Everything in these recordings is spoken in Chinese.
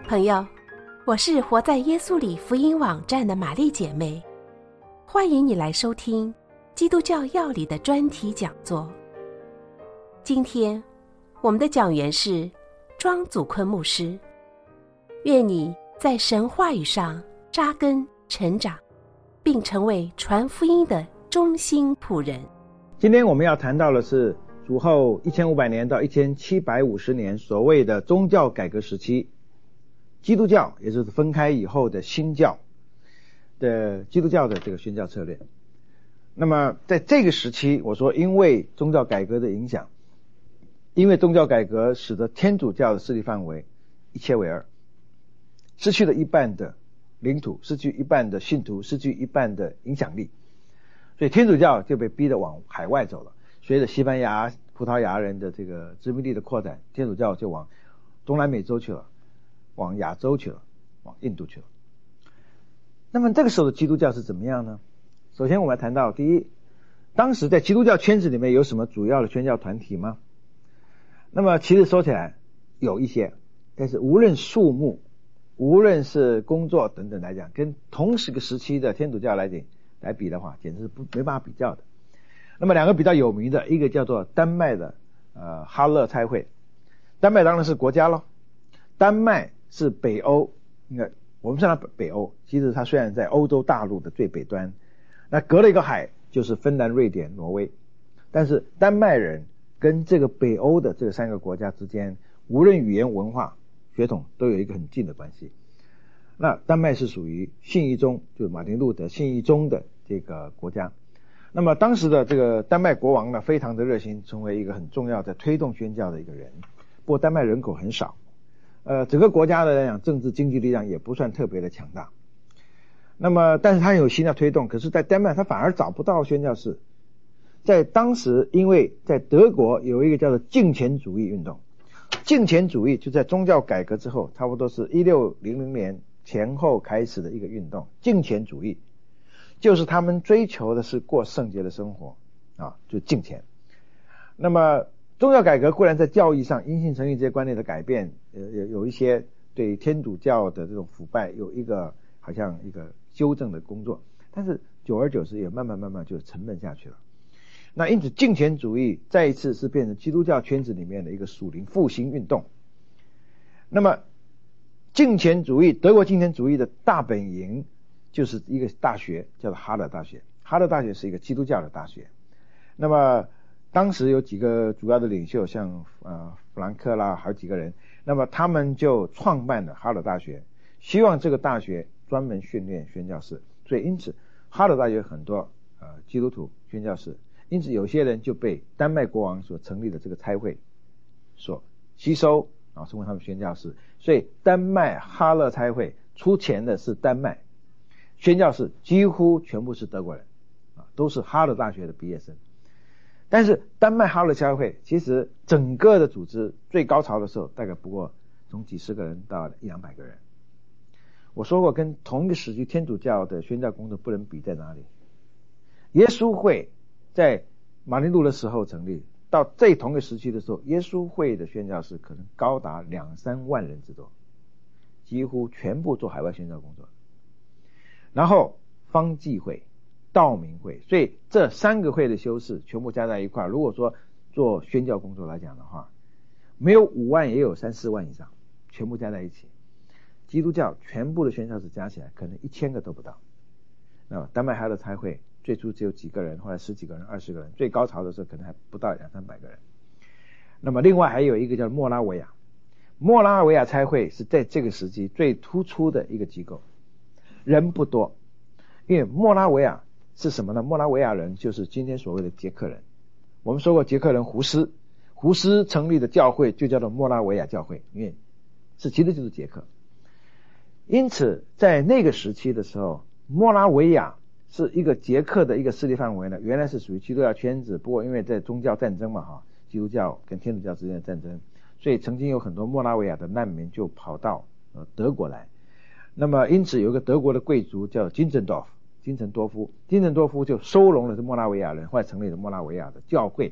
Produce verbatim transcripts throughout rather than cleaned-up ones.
朋友，我是活在耶稣里福音网站的玛丽姐妹，欢迎你来收听基督教要理的专题讲座。今天我们的讲员是庄祖坤牧师，愿你在神话语上扎根成长，并成为传福音的忠心仆人。 今天我们要谈到的是主后一千五百年到一千七百五十年所谓的宗教改革时期，基督教也就是分开以后的新教的基督教的这个宣教策略。那么在这个时期，我说因为宗教改革的影响，因为宗教改革使得天主教的势力范围一切为二，失去了一半的领土，失去一半的信徒，失去一半的影响力，所以天主教就被逼得往海外走了。随着西班牙、葡萄牙人的这个殖民地的扩展，天主教就往东南美洲去了，往亚洲去了，往印度去了。那么这个时候的基督教是怎么样呢？首先我们来谈到，第一，当时在基督教圈子里面有什么主要的宣教团体吗？那么其实说起来有一些，但是无论数目，无论是工作等等来讲，跟同时个时期的天主教来讲来比的话，简直是不没办法比较的。那么两个比较有名的，一个叫做丹麦的呃哈勒差会，丹麦当然是国家咯，丹麦是北欧，你看我们称它北欧，其实它虽然在欧洲大陆的最北端，那隔了一个海就是芬兰、瑞典、挪威，但是丹麦人跟这个北欧的这三个国家之间，无论语言、文化、血统都有一个很近的关系。那丹麦是属于信义宗，就是马丁路德信义宗的这个国家。那么当时的这个丹麦国王呢，非常的热心，成为一个很重要的推动宣教的一个人。不过丹麦人口很少，呃，整个国家的来讲，政治经济力量也不算特别的强大。那么但是他有心要推动，可是在丹麦他反而找不到宣教士。在当时，因为在德国有一个叫做敬虔主义运动，敬虔主义就在宗教改革之后，差不多是一六零零年前后开始的一个运动。敬虔主义就是他们追求的是过圣洁的生活啊，就敬虔。那么宗教改革固然在教义上因信称义这些观念的改变，呃，有有一些对天主教的这种腐败有一个好像一个纠正的工作，但是久而久之也慢慢慢慢就沉闷下去了。那因此敬虔主义再一次是变成基督教圈子里面的一个属灵复兴运动。那么敬虔主义，德国敬虔主义的大本营就是一个大学，叫做哈勒大学。哈勒大学是一个基督教的大学。那么当时有几个主要的领袖，像呃弗兰克啦，还有几个人，那么他们就创办了哈勒大学，希望这个大学专门训练宣教士。所以因此哈勒大学很多呃基督徒宣教士，因此有些人就被丹麦国王所成立的这个差会所吸收，然后成为他们宣教士。所以丹麦哈勒差会出钱的是丹麦，宣教士几乎全部是德国人啊，都是哈勒大学的毕业生。但是丹麦哈勒差会其实整个的组织最高潮的时候大概不过从几十个人到一两百个人。我说过，跟同一个时期天主教的宣教工作不能比在哪里。耶稣会在马丁路的时候成立，到这同一个时期的时候，耶稣会的宣教士可能高达两三万人之多，几乎全部做海外宣教工作。然后方济会、道明会，所以这三个会的修士全部加在一块，如果说做宣教工作来讲的话，没有五万也有三四万以上，全部加在一起。基督教全部的宣教士加起来可能一千个都不到。那么丹麦哈勒差会最初只有几个人，后来十几个人、二十个人，最高潮的时候可能还不到两三百个人。那么另外还有一个叫莫拉维亚，莫拉维亚差会是在这个时期最突出的一个机构，人不多。因为莫拉维亚是什么呢？莫拉维亚人就是今天所谓的捷克人。我们说过捷克人胡斯，胡斯成立的教会就叫做莫拉维亚教会，因为是其实就是捷克。因此在那个时期的时候，莫拉维亚是一个捷克的一个势力范围呢，原来是属于基督教圈子，不过因为在宗教战争嘛哈，基督教跟天主教之间的战争，所以曾经有很多莫拉维亚的难民就跑到呃德国来。那么因此有一个德国的贵族叫金森多夫，金森多夫，金森多夫就收容了这莫拉维亚人，后来成立了莫拉维亚的教会。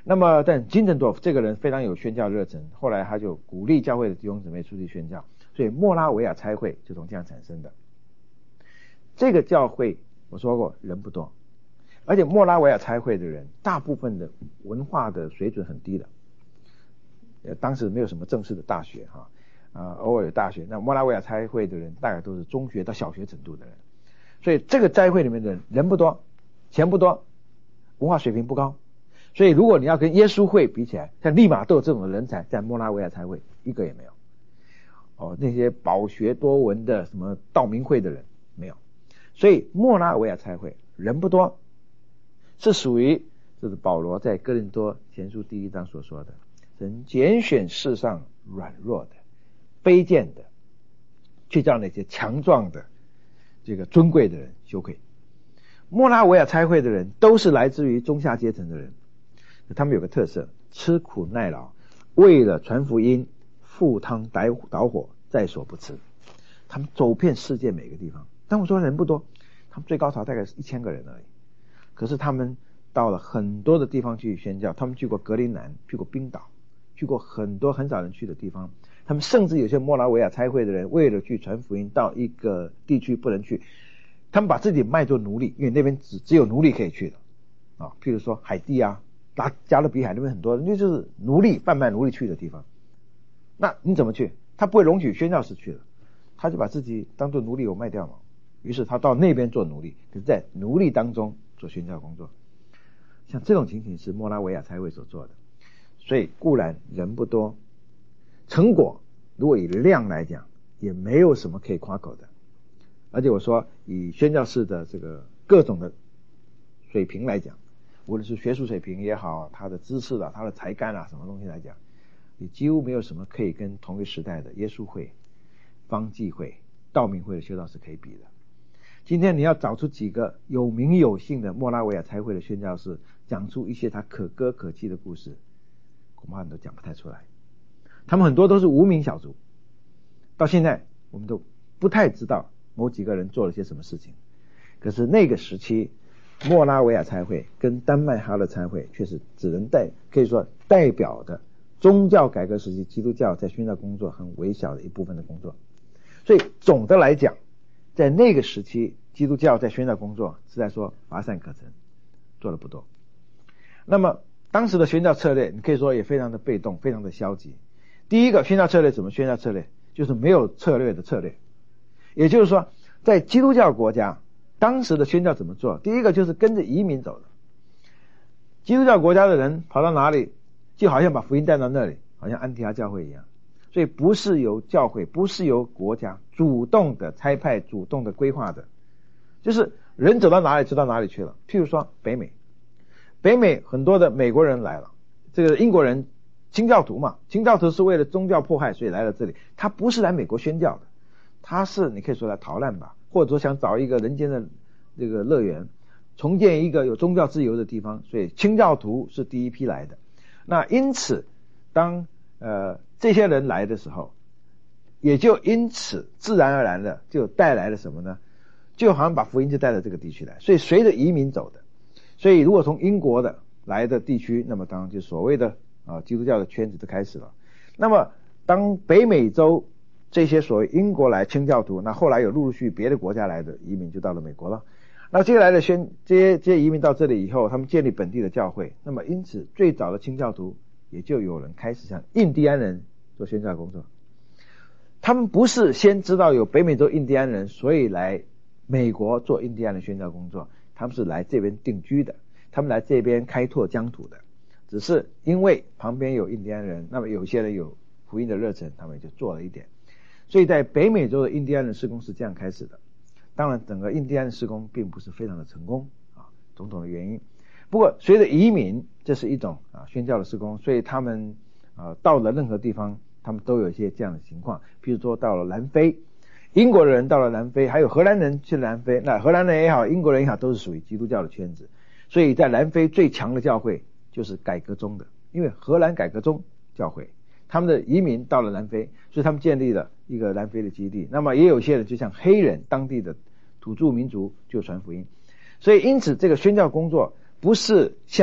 那么但金城多夫这个人非常有宣教热忱，后来他就鼓励教会的弟兄姊妹出去宣教，所以莫拉维亚差会就从这样产生的。这个教会我说过人不多，而且莫拉维亚差会的人大部分的文化的水准很低的，呃当时没有什么正式的大学哈，啊、呃、偶尔有大学，那莫拉维亚差会的人大概都是中学到小学程度的人，所以这个差会里面的人人不多，钱不多，文化水平不高。所以如果你要跟耶稣会比起来，像利玛窦这种的人才在莫拉维亚差会一个也没有。哦，那些饱学多闻的什么道明会的人没有。所以莫拉维亚差会人不多，是属于这是保罗在哥林多前书第一章所说的，神拣选世上软弱的、卑贱的，去叫那些强壮的、这个尊贵的人羞愧。莫拉维亚差会的人都是来自于中下阶层的人，他们有个特色，吃苦耐劳，为了传福音赴汤蹈火，在所不辞。他们走遍世界每个地方，但我说人不多，他们最高潮大概是一千个人而已。可是他们到了很多的地方去宣教，他们去过格陵兰，去过冰岛，去过很多很少人去的地方。他们甚至有些莫拉维亚差会的人，为了去传福音到一个地区不能去，他们把自己卖作奴隶，因为那边只只有奴隶可以去的啊，譬如说海地啊，拉加勒比海那边很多，那就是奴隶贩卖奴隶去的地方。那你怎么去？他不会容许宣教士去的，他就把自己当作奴隶我卖掉嘛。于是他到那边做奴隶，可是在奴隶当中做宣教工作。像这种情形是莫拉维亚差会所做的。所以固然人不多，成果如果以量来讲也没有什么可以夸口的。而且我说以宣教士的这个各种的水平来讲，无论是学术水平也好，他的知识啊，他的才干啊，什么东西来讲，也几乎没有什么可以跟同一时代的耶稣会、方济会、道明会的修道士可以比的。今天你要找出几个有名有姓的莫拉维亚差会的宣教士，讲出一些他可歌可泣的故事，恐怕你都讲不太出来。他们很多都是无名小卒，到现在我们都不太知道某几个人做了些什么事情。可是那个时期莫拉维亚差会跟丹麦哈勒差会却是只能代可以说代表的宗教改革时期基督教在宣教工作很微小的一部分的工作。所以总的来讲，在那个时期基督教在宣教工作是在说乏善可陈，做的不多。那么当时的宣教策略你可以说也非常的被动，非常的消极。第一个宣教策略怎么宣教策略？就是没有策略的策略。也就是说在基督教国家当时的宣教怎么做？第一个就是跟着移民走的。基督教国家的人跑到哪里，就好像把福音带到那里，好像安提阿教会一样。所以不是由教会，不是由国家主动的差派、主动的规划的，就是人走到哪里知道哪里去了。譬如说北美，北美很多的美国人来了，这个英国人清教徒嘛，清教徒是为了宗教迫害所以来了这里，他不是来美国宣教的，他是你可以说来逃难吧，或者说想找一个人间的这个乐园，重建一个有宗教自由的地方，所以清教徒是第一批来的。那因此当呃这些人来的时候，也就因此自然而然的就带来了什么呢？就好像把福音就带到这个地区来，所以随着移民走的。所以如果从英国的来的地区，那么当然就所谓的啊基督教的圈子就开始了。那么当北美洲这些所谓英国来清教徒，那后来有陆陆续续别的国家来的移民就到了美国了。那接下来的宣这些这些移民到这里以后，他们建立本地的教会，那么因此最早的清教徒也就有人开始像印第安人做宣教工作。他们不是先知道有北美洲印第安人所以来美国做印第安人宣教工作，他们是来这边定居的，他们来这边开拓疆土的，只是因为旁边有印第安人，那么有些人有福音的热忱，他们也就做了一点。所以在北美洲的印第安人事工是这样开始的。当然整个印第安人事工并不是非常的成功啊，种种的原因。不过随着移民，这是一种啊宣教的事工，所以他们啊到了任何地方他们都有一些这样的情况。譬如说到了南非，英国人到了南非，还有荷兰人去了南非，那荷兰人也好，英国人也好，都是属于基督教的圈子。所以在南非最强的教会就是改革宗的，因为荷兰改革宗教会他们的移民到了南非，所以他们建立了一个南非的基地。那么也有些人就像黑人当地的土著民族就传福音。所以因此这个宣教工作不是像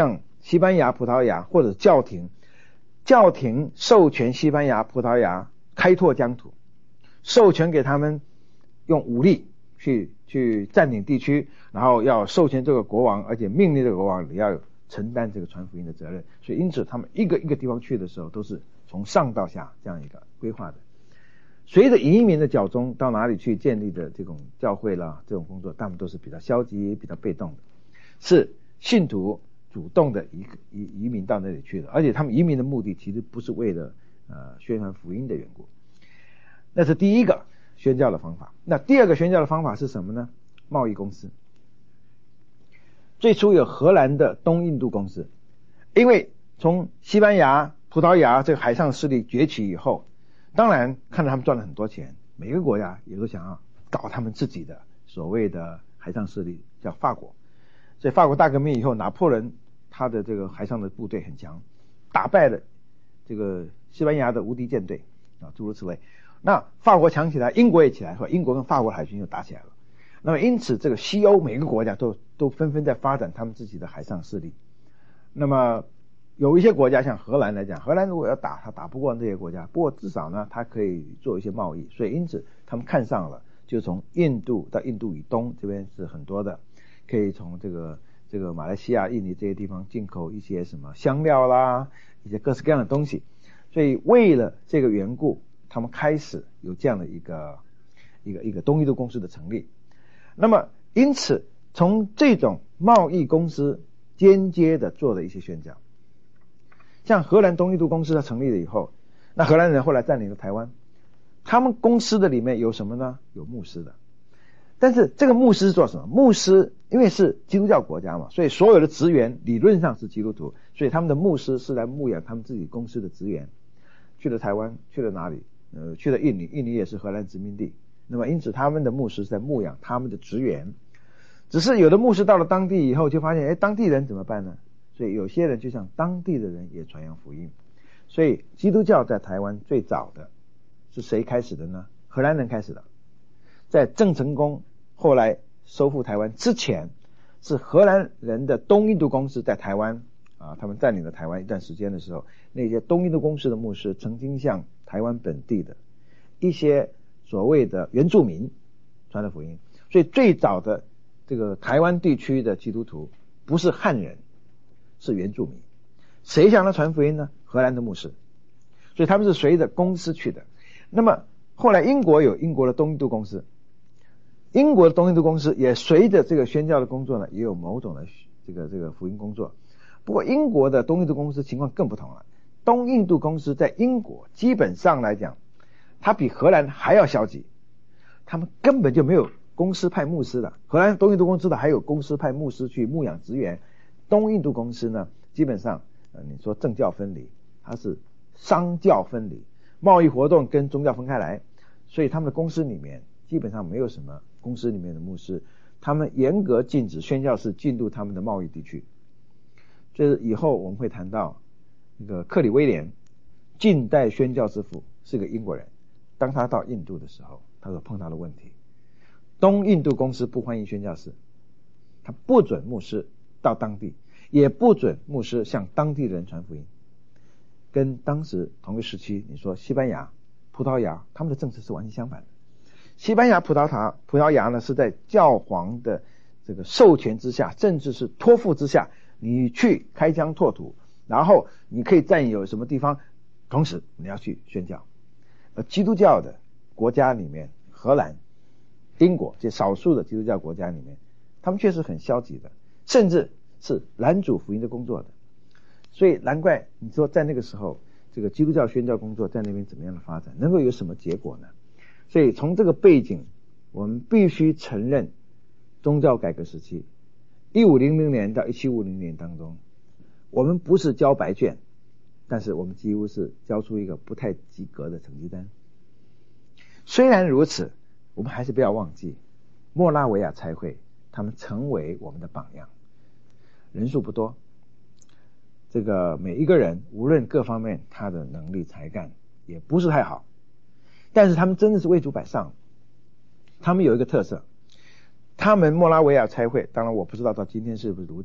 西班牙、葡萄牙或者教廷，教廷授权西班牙、葡萄牙开拓疆土，授权给他们用武力去去占领地区，然后要授权这个国王，而且命令这个国王你要承担这个传福音的责任。所以因此他们一个一个地方去的时候，都是从上到下这样一个规划的。随着移民的教宗到哪里去建立的这种教会啦，这种工作他们都是比较消极、比较被动的，是信徒主动的移移移民到那里去的，而且他们移民的目的其实不是为了呃宣传福音的缘故。那是第一个宣教的方法。那第二个宣教的方法是什么呢？贸易公司。最初有荷兰的东印度公司，因为从西班牙、葡萄牙这个海上势力崛起以后，当然看到他们赚了很多钱，每个国家也都想要搞他们自己的所谓的海上势力，叫法国。所以法国大革命以后，拿破仑他的这个海上的部队很强，打败了这个西班牙的无敌舰队啊，诸如此类。那法国强起来，英国也起来，英国跟法国海军就打起来了。那么因此这个西欧每个国家都都纷纷在发展他们自己的海上势力。那么有一些国家像荷兰来讲，荷兰如果要打，他打不过这些国家，不过至少呢，他可以做一些贸易，所以因此他们看上了，就从印度到印度以东这边是很多的，可以从这个这个马来西亚、印尼这些地方进口一些什么香料啦，一些各式各样的东西。所以为了这个缘故，他们开始有这样的一个一个一个东印度公司的成立。那么因此从这种贸易公司间接的做了一些宣教。像荷兰东印度公司它成立了以后，那荷兰人后来占领了台湾，他们公司的里面有什么呢？有牧师的。但是这个牧师是做什么？牧师因为是基督教国家嘛，所以所有的职员理论上是基督徒，所以他们的牧师是来牧养他们自己公司的职员。去了台湾，去了哪里？呃，去了印尼，印尼也是荷兰殖民地。那么因此他们的牧师是在牧养他们的职员。只是有的牧师到了当地以后就发现，哎，当地人怎么办呢？所以有些人就向当地的人也传扬福音。所以基督教在台湾最早的是谁开始的呢？荷兰人开始的。在郑成功后来收复台湾之前，是荷兰人的东印度公司在台湾啊，他们占领了台湾一段时间的时候，那些东印度公司的牧师曾经向台湾本地的一些所谓的原住民传了福音。所以最早的这个台湾地区的基督徒不是汉人，是原住民。谁向他传福音呢？荷兰的牧师。所以他们是随着公司去的。那么后来英国有英国的东印度公司，英国的东印度公司也随着这个宣教的工作呢，也有某种的这个这个福音工作。不过英国的东印度公司情况更不同了。东印度公司在英国基本上来讲，它比荷兰还要消极，他们根本就没有公司派牧师的。荷兰东印度公司的还有公司派牧师去牧养职员，东印度公司呢，基本上呃，你说政教分离，它是商教分离，贸易活动跟宗教分开来，所以他们的公司里面基本上没有什么公司里面的牧师，他们严格禁止宣教士进入他们的贸易地区。这是以后我们会谈到那个克里威廉，近代宣教之父，是个英国人。当他到印度的时候，他所碰到的问题，东印度公司不欢迎宣教士，他不准牧师到当地，也不准牧师向当地人传福音。跟当时同一时期，你说西班牙、葡萄牙，他们的政策是完全相反的。西班牙、葡萄牙、葡萄牙呢，是在教皇的这个授权之下，甚至是托付之下，你去开疆拓土，然后你可以占有什么地方，同时你要去宣教。而基督教的国家里面，荷兰、英国这少数的基督教国家里面，他们确实很消极的，甚至是拦阻福音的工作的。所以难怪你说在那个时候，这个基督教宣教工作在那边怎么样的发展，能够有什么结果呢？所以从这个背景，我们必须承认，宗教改革时期一五零零年到一七五零年当中，我们不是交白卷，但是我们几乎是交出一个不太及格的成绩单。虽然如此，我们还是不要忘记莫拉维亚差会，他们成为我们的榜样。人数不多，这个每一个人无论各方面他的能力才干也不是太好，但是他们真的是为主摆上。他们有一个特色，他们莫拉维亚差会，当然我不知道到今天是不是如此，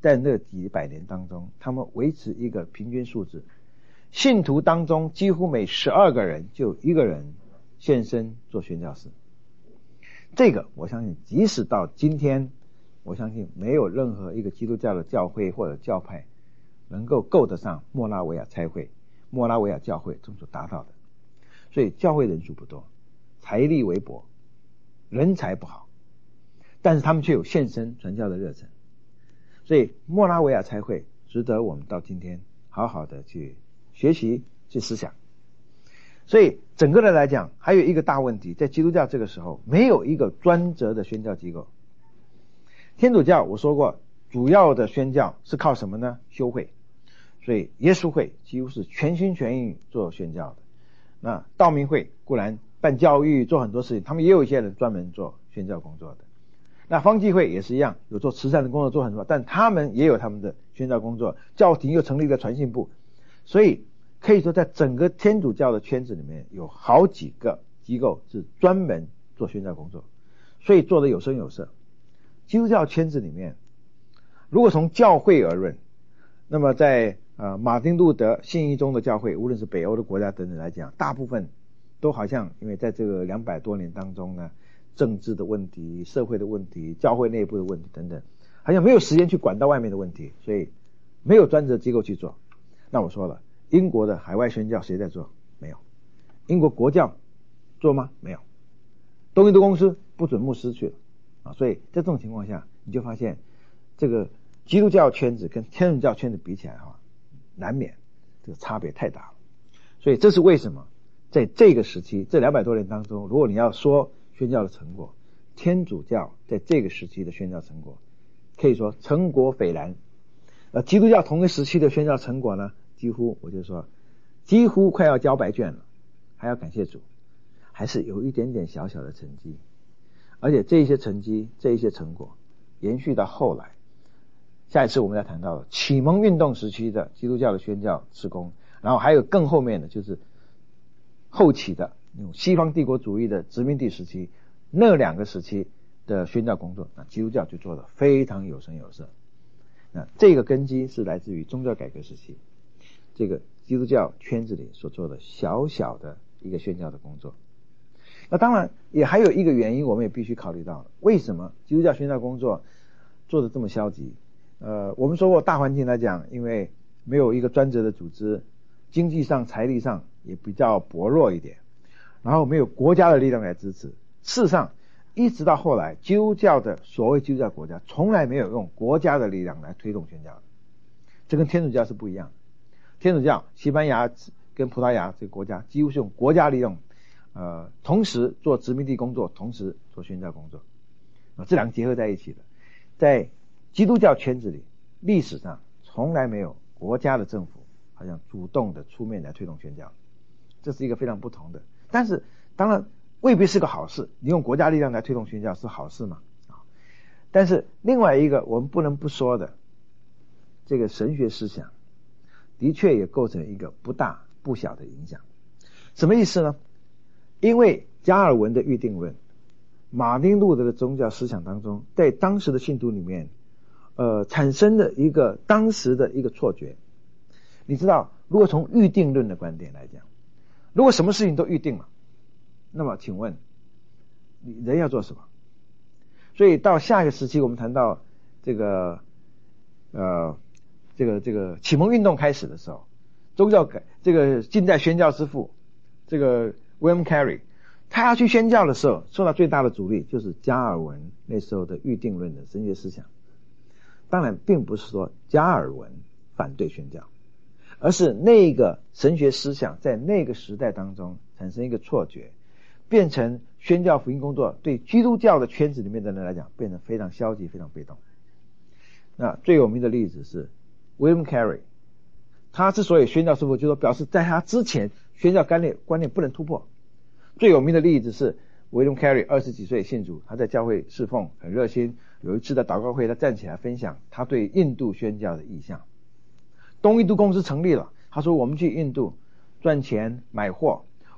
在那几百年当中，他们维持一个平均数字，信徒当中几乎每十二个人就有一个人献身做宣教士。这个我相信即使到今天，我相信没有任何一个基督教的教会或者教派能够够得上莫拉维亚差会、莫拉维亚教会中所达到的。所以教会人数不多，财力微薄，人才不好，但是他们却有献身传教的热忱。所以莫拉维亚差会值得我们到今天好好的去学习、去思想。所以整个的来讲，还有一个大问题，在基督教这个时候没有一个专责的宣教机构。天主教我说过，主要的宣教是靠什么呢？修会。所以耶稣会几乎是全心全意做宣教的。那道明会固然办教育，做很多事情，他们也有一些人专门做宣教工作的。那方济会也是一样，有做慈善的工作，做很多，但他们也有他们的宣教工作。教廷又成立了传信部，所以可以说在整个天主教的圈子里面有好几个机构是专门做宣教工作，所以做得有声有色。基督教圈子里面，如果从教会而论，那么在呃马丁路德信义宗的教会，无论是北欧的国家等等来讲，大部分都好像因为在这个两百多年当中呢，政治的问题、社会的问题、教会内部的问题等等，好像没有时间去管到外面的问题，所以没有专职机构去做。那我说了，英国的海外宣教谁在做？没有。英国国教做吗？没有。东印度公司不准牧师去了啊，所以在这种情况下，你就发现这个基督教圈子跟天主教圈子比起来哈，难免这个差别太大了。所以这是为什么在这个时期，这两百多年当中，如果你要说宣教的成果，天主教在这个时期的宣教成果可以说成果斐然。呃，基督教同个时期的宣教成果呢，几乎我就说几乎快要交白卷了，还要感谢主，还是有一点点小小的成绩。而且这一些成绩，这一些成果延续到后来，下一次我们要谈到启蒙运动时期的基督教的宣教事工，然后还有更后面的就是后期的西方帝国主义的殖民地时期，那两个时期的宣教工作，那基督教就做得非常有声有色。那这个根基是来自于宗教改革时期，这个基督教圈子里所做的小小的一个宣教的工作。那当然也还有一个原因，我们也必须考虑到，为什么基督教宣教工作做得这么消极？呃，我们说过大环境来讲，因为没有一个专责的组织，经济上财力上也比较薄弱一点，然后没有国家的力量来支持。事实上一直到后来，基督教的所谓基督教国家从来没有用国家的力量来推动宣教的，这跟天主教是不一样的。天主教西班牙跟葡萄牙这个国家几乎是用国家力量呃，同时做殖民地工作，同时做宣教工作，啊，这两个结合在一起的。在基督教圈子里，历史上从来没有国家的政府好像主动的出面来推动宣教，这是一个非常不同的。但是当然未必是个好事，你用国家力量来推动宣教是好事嘛？啊，但是另外一个我们不能不说的，这个神学思想的确也构成一个不大不小的影响。什么意思呢？因为加尔文的预定论，马丁路德的宗教思想当中，在当时的信徒里面呃，产生了一个当时的一个错觉。你知道，如果从预定论的观点来讲，如果什么事情都预定了，那么请问你人要做什么？所以到下一个时期，我们谈到这个呃这个这个启蒙运动开始的时候，宗教改这个近代宣教之父这个William Carey， 他要去宣教的时候，受到最大的阻力就是加尔文那时候的预定论的神学思想。当然并不是说加尔文反对宣教，而是那个神学思想在那个时代当中产生一个错觉，变成宣教福音工作对基督教的圈子里面的人来讲变得非常消极，非常被动。那最有名的例子是 William Carey， 他之所以宣教师傅，就是说表示在他之前宣教观念观念不能突破。最有名的例子是 William Carey 二十几岁信主，他在教会侍奉很热心，有一次的祷告会他站起来分享他对印度宣教的意向。东印度公司成立了，他说我们去印度赚钱买货，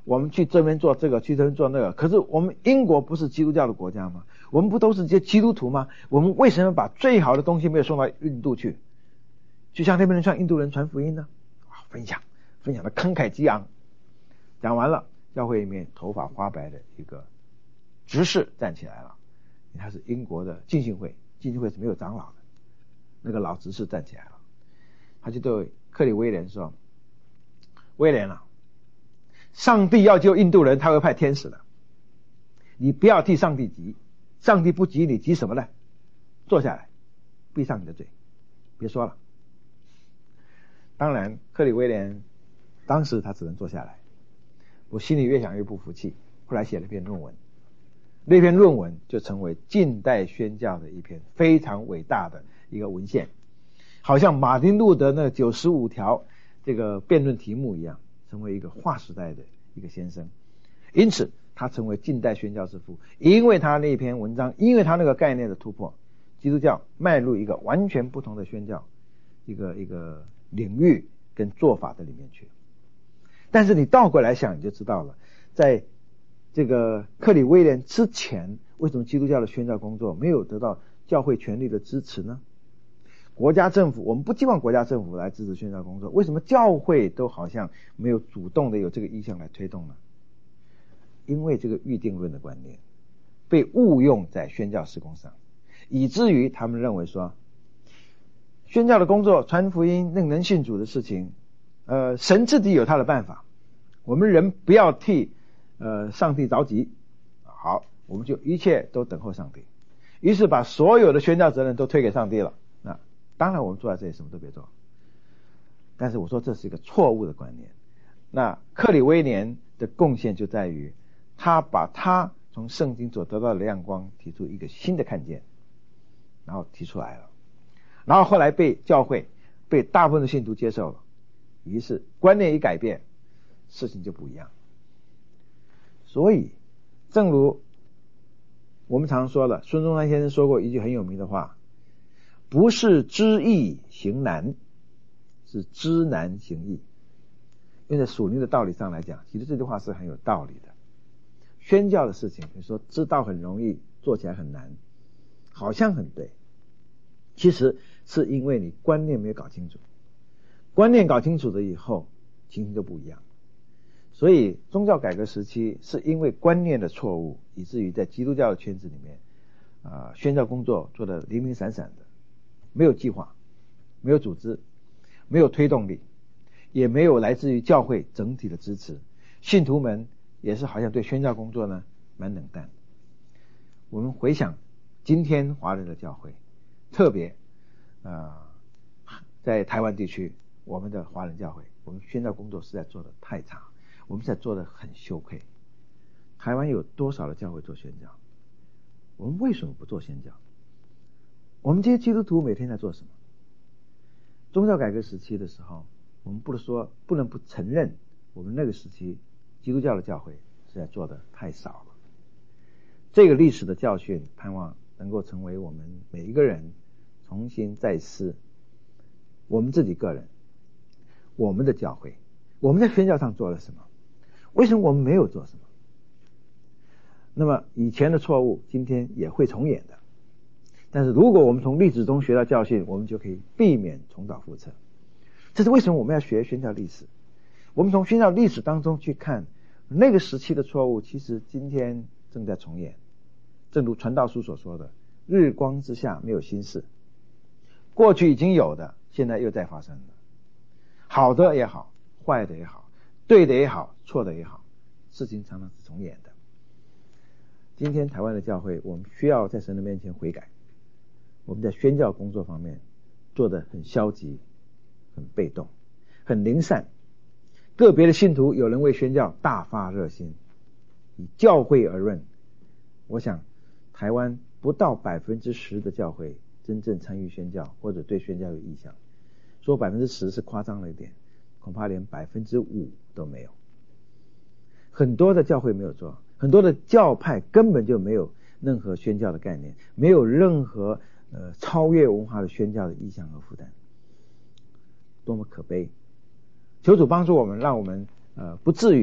我们去这边做这个，去这边做那个。可是我们英国不是基督教的国家吗？我们不都是这些基督徒吗？我们为什么把最好的东西没有送到印度去？就像那边人向印度人传福音呢？分享，分享的慷慨激昂。讲完了，教会里面头发花白的一个执事站起来了，他是英国的浸信会，浸信会是没有长老的，那个老执事站起来了，他就对克里威廉说：“威廉啊，上帝要救印度人，他会派天使的，你不要替上帝急，上帝不急，你急什么呢？坐下来，闭上你的嘴，别说了。”当然，克里威廉当时他只能坐下来。我心里越想越不服气，后来写了一篇论文，那篇论文就成为近代宣教的一篇非常伟大的一个文献，好像马丁路德那九十五条这个辩论题目一样，成为一个划时代的一个先生。因此他成为近代宣教之父，因为他那篇文章，因为他那个概念的突破，基督教迈入一个完全不同的宣教一个一个领域跟做法的里面去。但是你倒过来想，你就知道了，在这个克里威廉之前，为什么基督教的宣教工作没有得到教会权力的支持呢？国家政府，我们不寄望国家政府来支持宣教工作，为什么教会都好像没有主动的有这个意向来推动呢？因为这个预定论的观念被误用在宣教事工上，以至于他们认为说，宣教的工作、传福音、令人信主的事情，呃，神自己有他的办法，我们人不要替呃上帝着急。好，我们就一切都等候上帝，于是把所有的宣教责任都推给上帝了。那当然我们坐在这里什么都别做，但是我说这是一个错误的观念。那克里威廉的贡献就在于，他把他从圣经所得到的亮光提出一个新的看见，然后提出来了，然后后来被教会被大部分的信徒接受了，于是观念一改变，事情就不一样。所以正如我们常说了，孙中山先生说过一句很有名的话，不是知易行难，是知难行易。因为在属灵的道理上来讲，其实这句话是很有道理的。宣教的事情，你说知道很容易，做起来很难，好像很对，其实是因为你观念没有搞清楚，观念搞清楚了以后，情形就不一样。所以宗教改革时期是因为观念的错误，以至于在基督教的圈子里面，啊、呃，宣教工作做得零零散散的，没有计划，没有组织，没有推动力，也没有来自于教会整体的支持，信徒们也是好像对宣教工作呢蛮冷淡。我们回想今天华人的教会，特别呃在台湾地区，我们的华人教会，我们宣教工作实在做得太差，我们现在做得很羞愧。台湾有多少的教会做宣教？我们为什么不做宣教？我们这些基督徒每天在做什么？宗教改革时期的时候，我们不能说不能不承认，我们那个时期基督教的教会实在做得太少了。这个历史的教训，盼望能够成为我们每一个人重新再思，我们自己个人，我们的教会，我们在宣教上做了什么？为什么我们没有做什么？那么以前的错误今天也会重演的，但是如果我们从历史中学到教训，我们就可以避免重蹈覆辙。这是为什么我们要学宣教历史？我们从宣教历史当中去看那个时期的错误，其实今天正在重演。正如传道书所说的，日光之下没有新事，过去已经有的现在又在发生了，好的也好，坏的也好，对的也好，错的也好，事情常常是重演的。今天台湾的教会，我们需要在神的面前悔改，我们在宣教工作方面做得很消极，很被动，很零散。个别的信徒有人为宣教大发热心，以教会而论，我想台湾不到百分之十的教会真正参与宣教或者对宣教有意向，说百分之十是夸张了一点，恐怕连百分之五都没有。很多的教会没有做，很多的教派根本就没有任何宣教的概念，没有任何呃超越文化的宣教的意向和负担，多么可悲！求主帮助我们，让我们呃不至于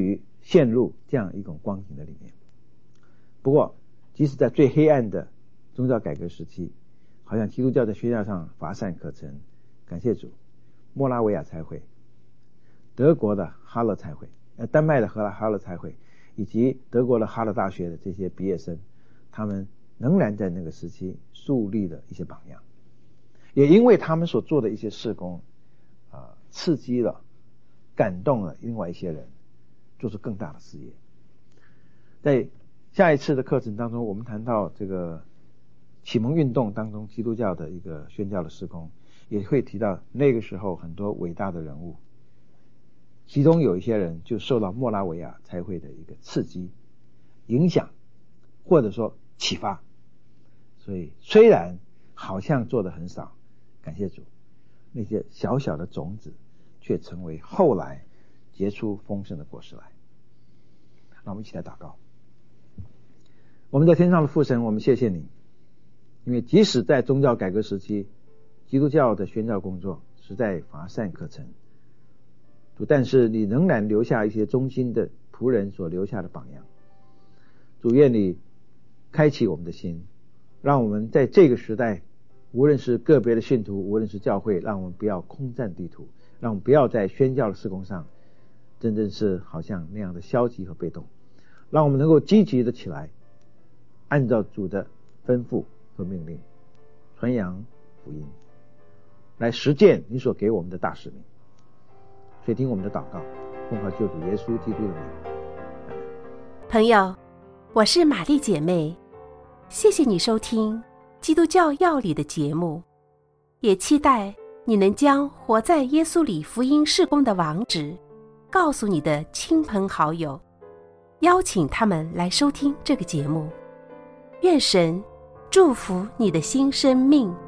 陷入这样一种光景的里面。不过即使在最黑暗的宗教改革时期，好像基督教在宣教上乏善可陈，感谢主，莫拉维亚差会、德国的哈勒差会、呃丹麦的荷兰哈勒差会以及德国的哈勒大学的这些毕业生，他们仍然在那个时期树立了一些榜样，也因为他们所做的一些事工啊、呃，刺激了感动了另外一些人做出更大的事业。在下一次的课程当中，我们谈到这个启蒙运动当中基督教的一个宣教的事工，也会提到那个时候很多伟大的人物，其中有一些人就受到莫拉维亚差会的一个刺激影响，或者说启发。所以虽然好像做得很少，感谢主，那些小小的种子却成为后来结出丰盛的果实来。那我们一起来祷告。我们在天上的父神，我们谢谢你，因为即使在宗教改革时期，基督教的宣教工作实在乏善可陈，主，但是你仍然留下一些忠心的仆人所留下的榜样。主，愿你开启我们的心，让我们在这个时代，无论是个别的信徒，无论是教会，让我们不要空占地图，让我们不要在宣教的事工上真正是好像那样的消极和被动，让我们能够积极的起来，按照主的吩咐和命令传扬福音，来实践你所给我们的大使命。所以听我们的祷告，奉靠救主耶稣基督的名。 朋友，我是玛丽姐妹，谢谢你收听基督教要理的节目，也期待你能将活在耶稣里福音事工的网址告诉你的亲朋好友，邀请他们来收听这个节目。愿神祝福你的新生命。